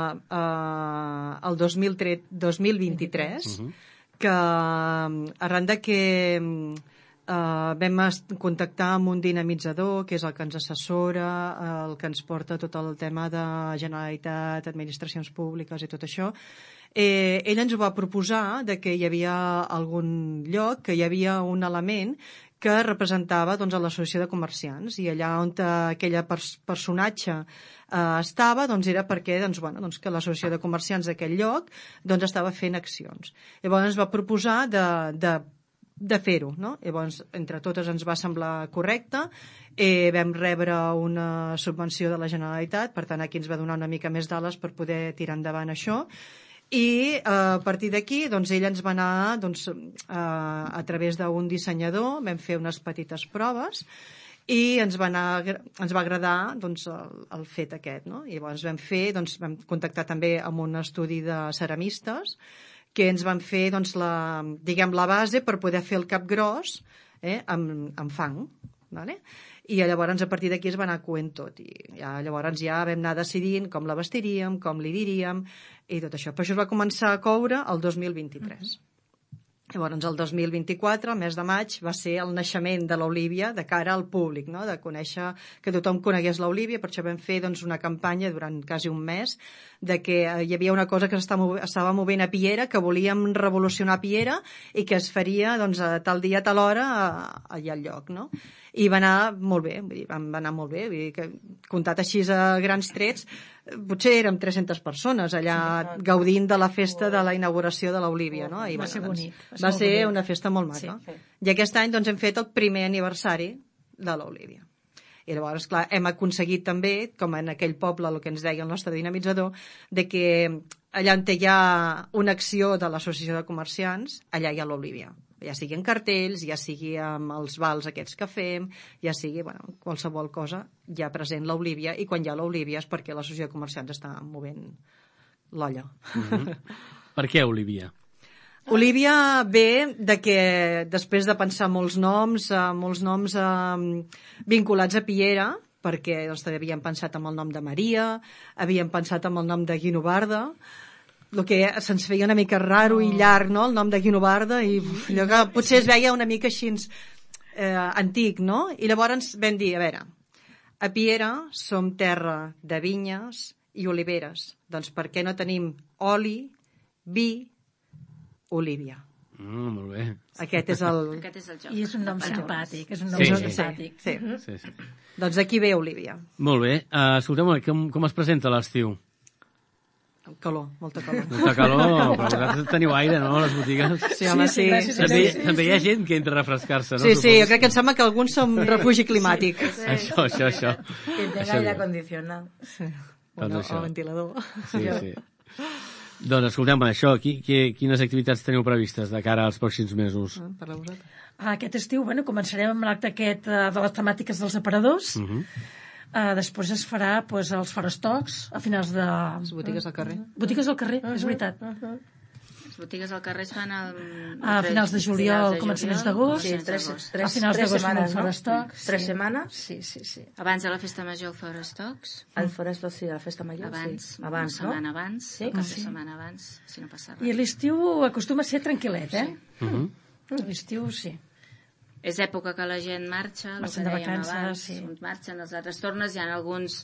el 2023, que arran de que vam contactar amb un dinamitzador, que és el que ens assessora, el que ens porta tot el tema de Generalitat, administracions públiques i tot això. Ell ens ho va proposar de que hi havia algun lloc, que hi havia un element que representava doncs, a l'associació de comerciants, i allà on aquell personatge estava era perquè que l'associació de comerciants d'aquell lloc estava fent accions. Llavors ens va proposar de fer-ho, no? Llavors, entre totes ens va semblar correcte, vam rebre una subvenció de la Generalitat, per tant aquí ens va donar una mica més d'ales per poder tirar endavant això, I a partir d'aquí doncs, ell ens va anar a través d'un dissenyador, vam fer unes petites proves i ens va agradar doncs, el fet aquest, no? I llavors vam contactar també amb un estudi de ceramistes que ens van fer doncs, la base per poder fer el cap gros amb fang, vale? I llavors a partir d'aquí es va anar coent tot i llavors ja vam anar decidint com la vestiríem, com li diríem i tot això. Però això es va començar a coure el 2023. Llavors, el 2024, el mes de maig, va ser el naixement de l'Olívia de cara al públic, no? De conèixer, que tothom conegués l'Olívia, per això vam fer una campanya durant quasi un mes de que hi havia una cosa que s'estava movent a Piera, que volíem revolucionar Piera i que es faria a tal dia, a tal hora, allà al lloc, no? I va anar molt bé, vull dir que comptat així a grans trets, potser érem 300 persones allà gaudint de la festa de la inauguració de l'Olívia, no? I va ser bonic. Va ser una festa molt maca. Sí. I aquest any hem fet el primer aniversari de l'Olívia. I llavors, clar, hem aconseguit també, com en aquell poble, el que ens deia el nostre dinamitzador, de que allà on hi ha una acció de l'Associació de Comerciants, allà hi ha l'Olívia. Ja sigui en cartells, ja sigui amb els vals aquests que fem, ja sigui, qualsevol cosa, hi ha present l'Olívia, i quan hi ha l'Olívia és perquè l'Associació de Comerciants està movent l'olla. Per què Olívia? Olívia ve de que després de pensar molts noms vinculats a Piera, perquè també havíem pensat en el nom de Maria, havíem pensat en el nom de Guinovarda, el que se'ns feia una mica raro i llarg, no?, el nom de Guinovarda, i allò que potser es veia una mica així antic, no? I llavors vam dir, a veure, a Piera som terra de vinyes i oliveres, doncs per què no tenim oli, vi, Olívia? Molt bé. Aquest és el joc. I és un nom simpàtic, simpàtic. Sí. Doncs d'aquí ve Olívia. Molt bé. Escolteu, com es presenta l'estiu? Calor, molta calor. Molta calor, però vosaltres teniu aire, no?, a les botigues. Sí, home, sí. També hi ha gent que entra a refrescar-se, no? Sí, jo crec que em sembla que alguns som refugi climàtic. Això. Que tenga aire acondicionat. Sí. O ventilador. Sí. Doncs escoltem, això, quines activitats teniu previstes de cara als pròxims mesos? Per a vosaltres. Aquest estiu, començarem amb l'acte aquest de les temàtiques dels aparadors. Després es farà els forestocs a finals de... Les botigues al carrer. Botigues al carrer, és veritat. Les botigues al carrer es fan a finals de juliol, començaments d'agost. Sí, a finals d'agost fan el forestoc. 3 setmanes? Sí. Abans de la festa major, el forestocs. El forestoc, sí, la festa major, abans, sí. Abans, no? Una setmana abans, una setmana abans, si no passa res. I l'estiu acostuma a ser tranquil·let, L'estiu, sí. És època que la gent marxa, el que dèiem abans, uns marxen, els altres tornes, hi ha alguns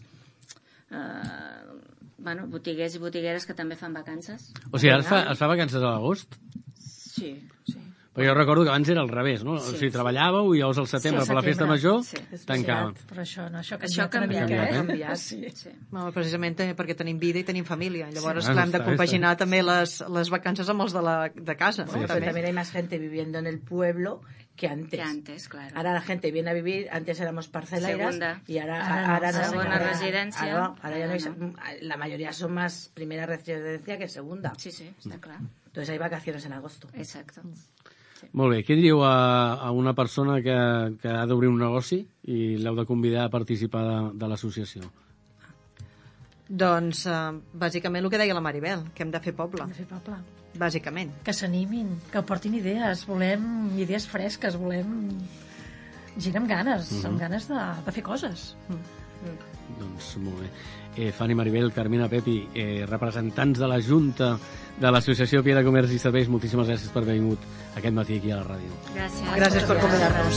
botiguers i botigueres que també fan vacances. O sigui, ara es fa vacances a l'agost? Sí. Però jo recordo que abans era al revés, no? O sigui, treballàveu i llavors al setembre per la festa major tancàvem. Però això ha canviat. Sí. Precisament perquè tenim vida i tenim família. Llavors hem de compaginar també les vacances amb els de casa. Pero también hay más gente viviendo en el pueblo que antes. Claro. Ahora la gente viene a vivir, antes éramos parceleras y ahora segunda residencia. Ahora ya no hay, la mayoría son más primera residencia que segunda. Sí, está claro. Entonces hay vacaciones en agosto. Exacto. Molt bé, què diríeu a una persona que ha d'obrir un negoci i l'heu de convidar a participar de l'associació? Doncs, bàsicament el que deia la Maribel, que hem de fer poble. Bàsicament. Que s'animin, que portin idees, volem idees fresques, volem gent amb ganes, amb ganes de fer coses. Doncs molt bé. Fanny, Maribel, Carmina, Pepi, representants de la Junta de l'Associació Piera Comerç i Serveis, moltíssimes gràcies per haver vingut aquest matí aquí a la ràdio. Gràcies per convidar-nos.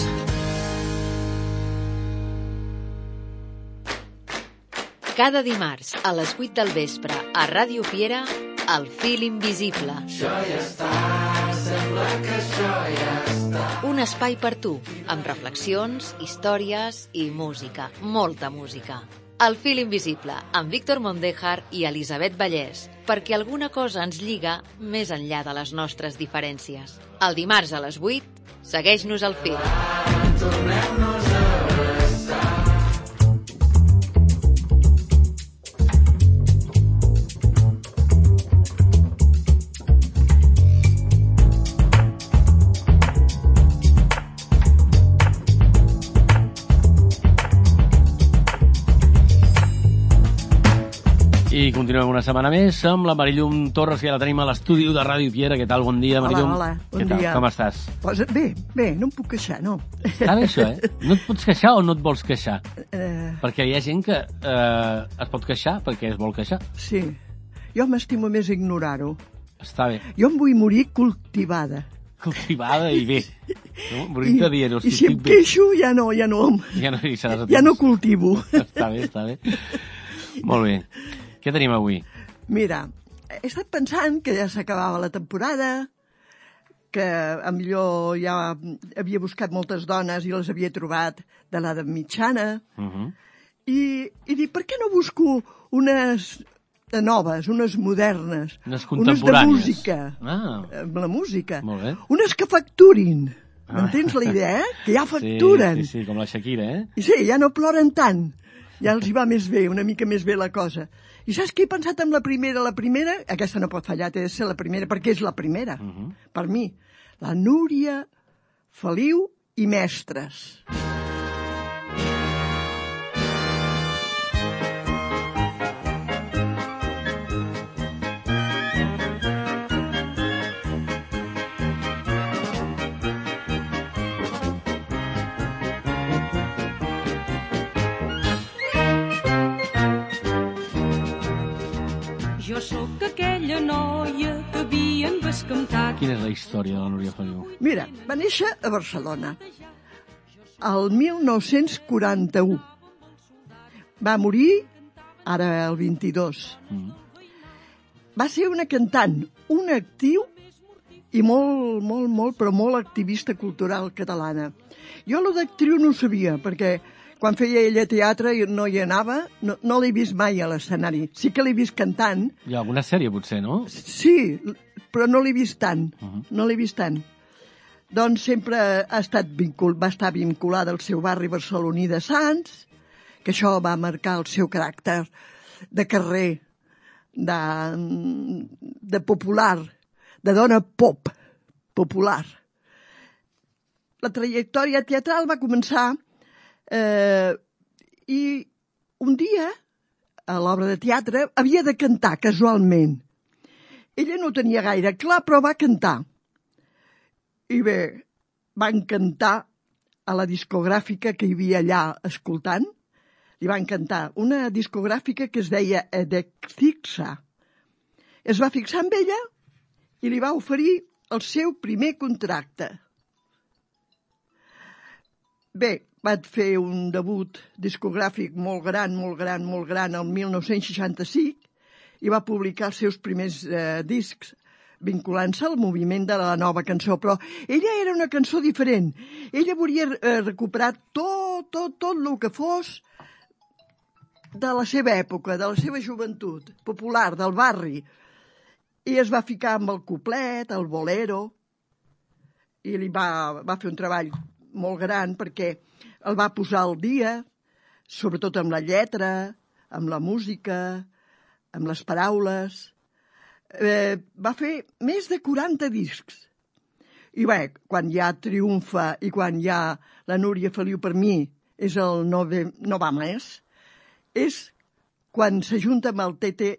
Cada dimarts a les 8 del vespre a Ràdio Piera, El fil invisible. Un espai per tu, amb reflexions, històries i música, molta música. El fil invisible, amb Víctor Mondejar i Elisabet Vallès, perquè alguna cosa ens lliga més enllà de les nostres diferències. El dimarts a les 8, segueix-nos al fil. Tornem-nos a continuem una setmana més amb la Marillum Torres, que ja la tenim a l'estudi de Ràdio Piera. Què tal? Bon dia, Marillum. Hola, bon dia. dia. Com estàs? Pues bé, no em puc queixar, no. Està bé això, No et pots queixar o no et vols queixar? Perquè hi ha gent que es pot queixar perquè es vol queixar. Sí, jo m'estimo més ignorar-ho. Està bé. Jo em vull morir cultivada. Cultivada i bé. No? Morir-te dient, I si em queixo, ja no cultivo. Està bé. Molt bé. Què tenim avui? Mira, he estat pensant que ja s'acabava la temporada, que millor ja havia buscat moltes dones i les havia trobat de l'edat mitjana, i dic, per què no busco unes noves, unes modernes, unes contemporànies, unes de música, amb la música, unes que facturin, m'entens la idea, Que ja facturen. Sí, com la Shakira, I sí, ja no ploren tant, ja els hi va més bé, una mica més bé la cosa. I saps què he pensat amb la primera? La primera, aquesta no pot fallar, té de ser la primera, perquè és la primera, per mi, la Núria Feliu i Mestres. Jo sóc aquella noia que havien bescantat. Quina és la història de la Núria Feliu? Mira, va néixer a Barcelona el 1941. Va morir ara el 22. Va ser una cantant, un actiu i molt, però molt activista cultural catalana. Jo lo d'actriu no ho sabia, perquè quan feia ella teatre no hi anava, no l'he vist mai a l'escenari. Sí que l'he vist cantant. Hi ha alguna sèrie, potser, no? Sí, però no l'he vist tant. No l'he vist tant. Doncs sempre va estar vinculada al seu barri barceloní de Sants, que això va marcar el seu caràcter de carrer, de popular, de dona popular. La trajectòria teatral va començar i un dia, a l'obra de teatre, havia de cantar casualment. Ella no ho tenia gaire clar, però va cantar. I bé, van cantar a la discogràfica que hi havia allà escoltant. Li van cantar una discogràfica que es deia Edexixa. Es va fixar amb ella i li va oferir el seu primer contracte. Bé, va fer un debut discogràfic molt gran, el 1965, i va publicar els seus primers discs vinculant-se al moviment de la nova cançó. Però ella era una cançó diferent. Ella volia recuperar tot el que fos de la seva època, de la seva joventut, popular, del barri. I es va ficar amb el cuplet, el bolero, i li va fer un treball molt gran perquè el va posar al dia, sobretot amb la lletra, amb la música, amb les paraules. Va fer més de 40 discs. I bé, quan ja triomfa i quan ja la Núria Feliu per mi és el no va més, és quan s'ajunta amb el Tete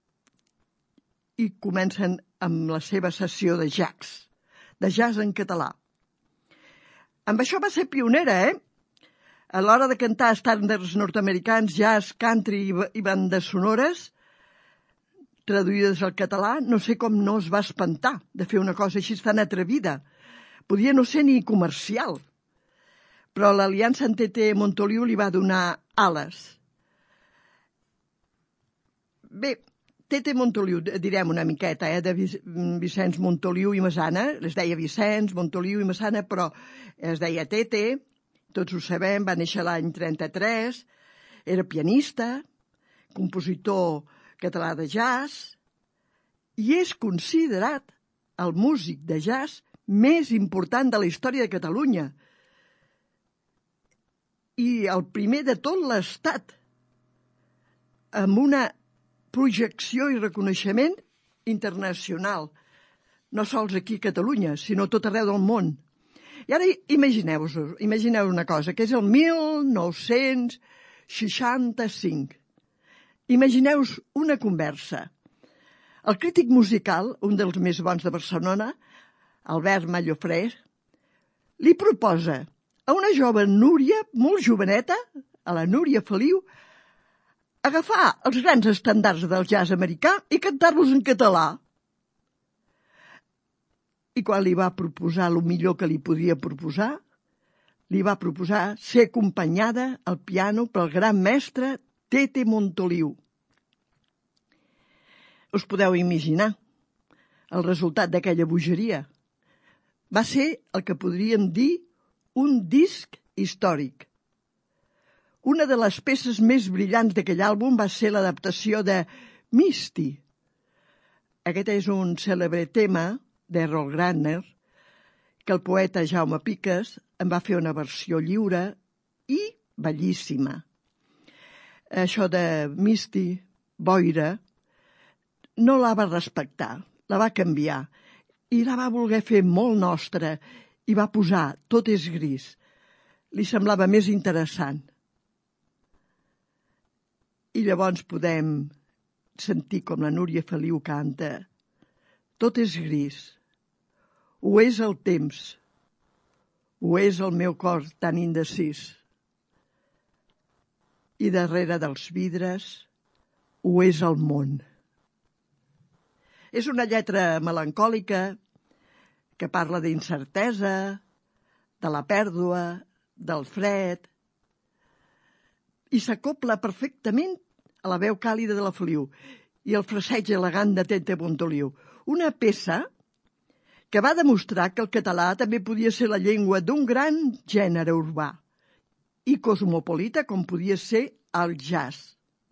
i comencen amb la seva sessió de jazz en català. Amb això va ser pionera, A l'hora de cantar estàndards nord-americans, jazz, country i bandes sonores, traduïdes al català, no sé com no es va espantar de fer una cosa així tan atrevida. Podia no ser ni comercial. Però l'aliança en Tete Montoliu li va donar ales. Bé, Tete Montoliu, direm una miqueta, de Vicenç Montoliu i Massana. Es deia Vicenç, Montoliu i Massana, però es deia Tete, tots ho sabem, va néixer l'any 33, era pianista, compositor català de jazz, i és considerat el músic de jazz més important de la història de Catalunya. I el primer de tot l'Estat, amb una projecció i reconeixement internacional, no sols aquí a Catalunya, sinó tot arreu del món. I ara imagineu una cosa, que és el 1965. Imagineu-vos una conversa. El crític musical, un dels més bons de Barcelona, Albert Mallofré, li proposa a una jove Núria, molt joveneta, a la Núria Feliu, agafar els grans estandards del jazz americà i cantar-los en català. I quan li va proposar el millor que li podia proposar, li va proposar ser acompanyada al piano pel gran mestre Tete Montoliu. Us podeu imaginar el resultat d'aquella bogeria. Va ser el que podríem dir un disc històric. Una de les peces més brillants d'aquell àlbum va ser l'adaptació de Misty. Aquest és un cèlebre tema d'Errol Grantner que el poeta Jaume Piques en va fer una versió lliure i bellíssima. Això de Misty, boira, no la va respectar, la va canviar i la va voler fer molt nostra i va posar Tot és gris. Li semblava més interessant. I llavors podem sentir com la Núria Feliu canta Tot és gris. Ho és el temps. Ho és el meu cor tan indecís. I darrere dels vidres ho és el món. És una lletra melancòlica que parla d'incertesa, de la pèrdua, del fred, i s'acopla perfectament a la veu càlida de la Feliu i el fraseig elegant de Tete Montoliu. Una peça que va demostrar que el català també podia ser la llengua d'un gran gènere urbà i cosmopolita com podia ser el jazz.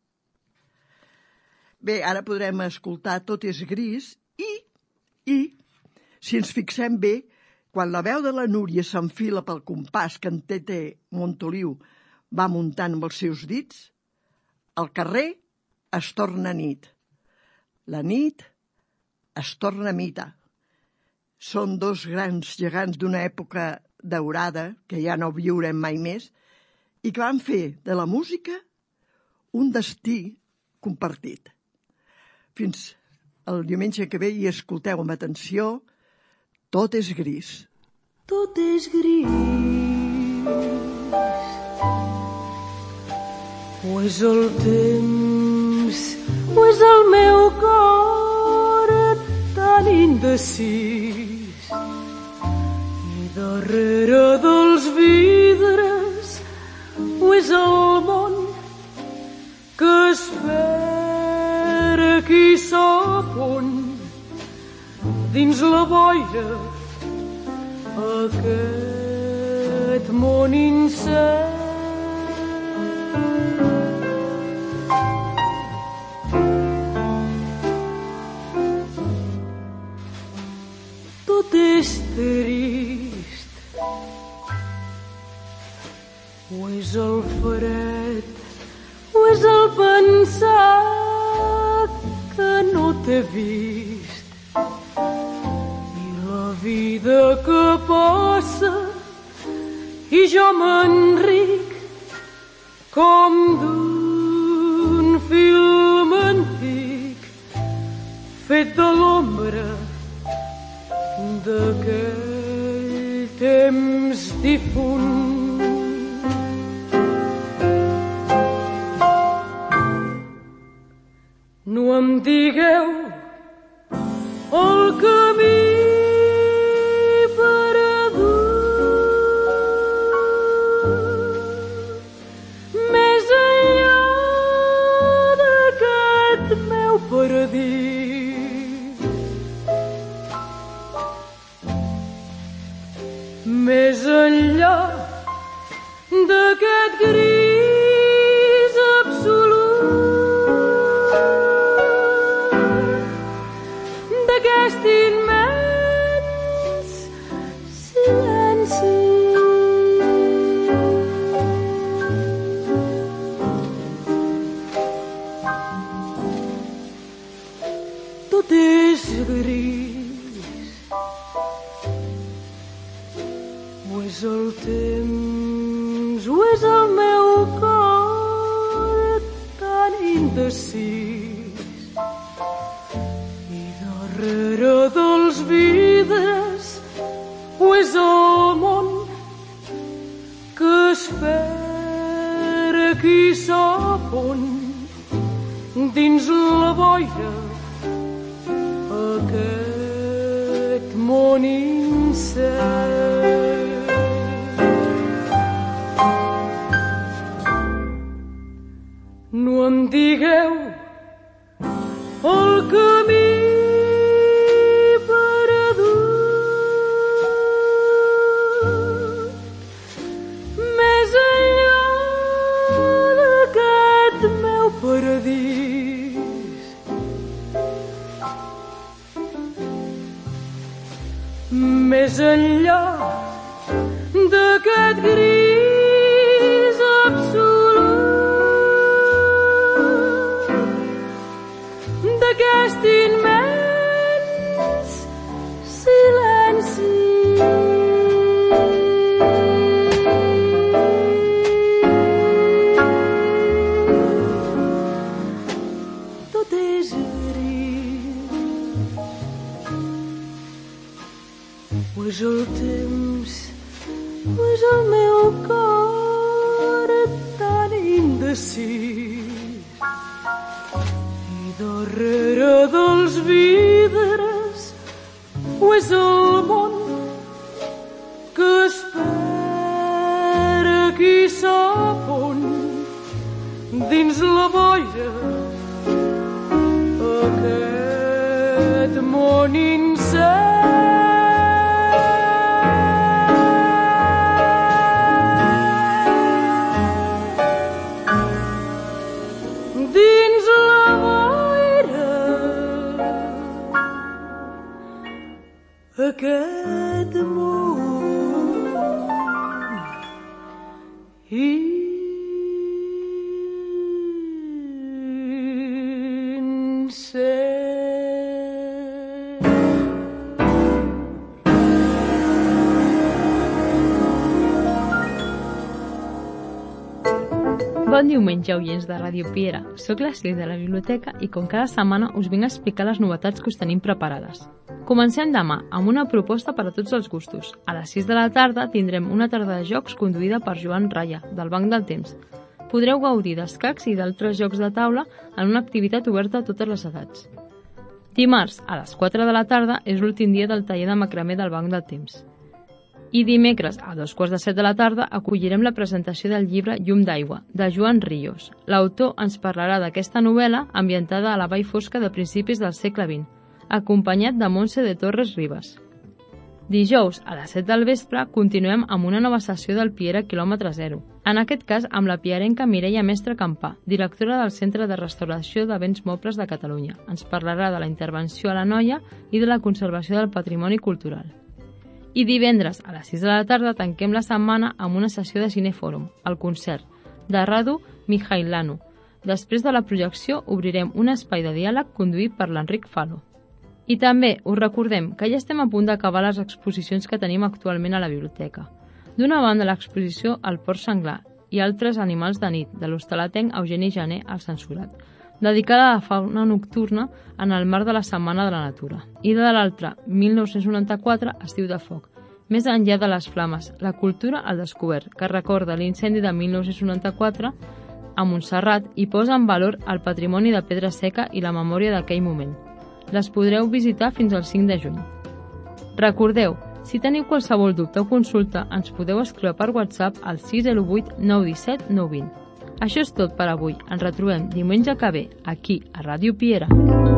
Bé, ara podrem escoltar Tot és gris i si ens fixem bé, quan la veu de la Núria s'enfila pel compàs que en Tete Montoliu va muntant amb els seus dits, el carrer es torna nit. La nit es torna mita. Són dos grans gegants d'una època daurada, que ja no viurem mai més, i que van fer de la música un destí compartit. Fins el diumenge que ve i escolteu amb atenció Tot és gris. Tot és gris. O és el temps, o és el meu cor tan indecís. I darrere dels vidres, o és el món que espera qui sap on, dins la boira, aquest món incert. Tot és trist, o és el fred, o és el pensar que no t'he vist. I la vida que passa i jo m'enric com d'un film antic fet de l'ombra d'aquell temps difunt. No em digueu el camí perdut més enllà d'aquest meu paradís, més enllà d'aquest gris absolut, d'aquest immens silenci. Tot és gris, o és el temps, o és el meu cor tan intens. indecís i darrere dels vidres és el món que espera qui sap on dins la boira aquest món incert. No em digueu el camí perdut més enllà d'aquest meu paradís. Més enllà d'aquest gris absolut, d'aquest immens silenci. Tot és gris. O és el temps, o és el meu cor tan indecis. I darrere dels vidres o és el món que espera qui sap on dins la boira aquest món incert. Aquest món Bon diumenge, oients de Ràdio Piera. Soc l'Ashley de la biblioteca i com cada setmana us vinc a explicar les novetats que us tenim preparades. Comencem demà amb una proposta per a tots els gustos. A les 6 de la tarda tindrem una tarda de jocs conduïda per Joan Raya, del Banc del Temps. Podreu gaudir d'escacs i d'altres jocs de taula en una activitat oberta a totes les edats. Dimarts, a les 4 de la tarda, és l'últim dia del taller de macramé del Banc del Temps. I dimecres, a 2:15 de la tarda, acollirem la presentació del llibre Llum d'aigua, de Joan Ríos. L'autor ens parlarà d'aquesta novel·la ambientada a la Vall Fosca de principis del segle XX, acompanyat de Montse de Torres Ribas. Dijous, a les 7 del vespre, continuem amb una nova sessió del Piera quilòmetre zero. En aquest cas, amb la piarenca Mireia Mestre Campà, directora del Centre de Restauració de Béns Mobles de Catalunya. Ens parlarà de la intervenció a la noia i de la conservació del patrimoni cultural. I divendres, a les 6 de la tarda, tanquem la setmana amb una sessió de Cinefòrum, el concert, de Radu Mihailanu. Després de la projecció, obrirem un espai de diàleg conduït per l'Enric Falo. I també us recordem que ja estem a punt d'acabar les exposicions que tenim actualment a la biblioteca. D'una banda, l'exposició El Porc Senglar i altres animals de nit, de l'hostalatenc Eugeni Jané al Censurat, dedicada a la fauna nocturna en el marc de la Setmana de la Natura. I de l'altra, 1994, Estiu de Foc. Més enllà de les flames, la cultura al descobert, que recorda l'incendi de 1994 a Montserrat i posa en valor el patrimoni de pedra seca i la memòria d'aquell moment. Les podreu visitar fins al 5 de juny. Recordeu, si teniu qualsevol dubte o consulta, ens podeu escriure per WhatsApp al 608 917 920. Això és tot per avui. Ens retrobem diumenge que ve, aquí, a Ràdio Piera.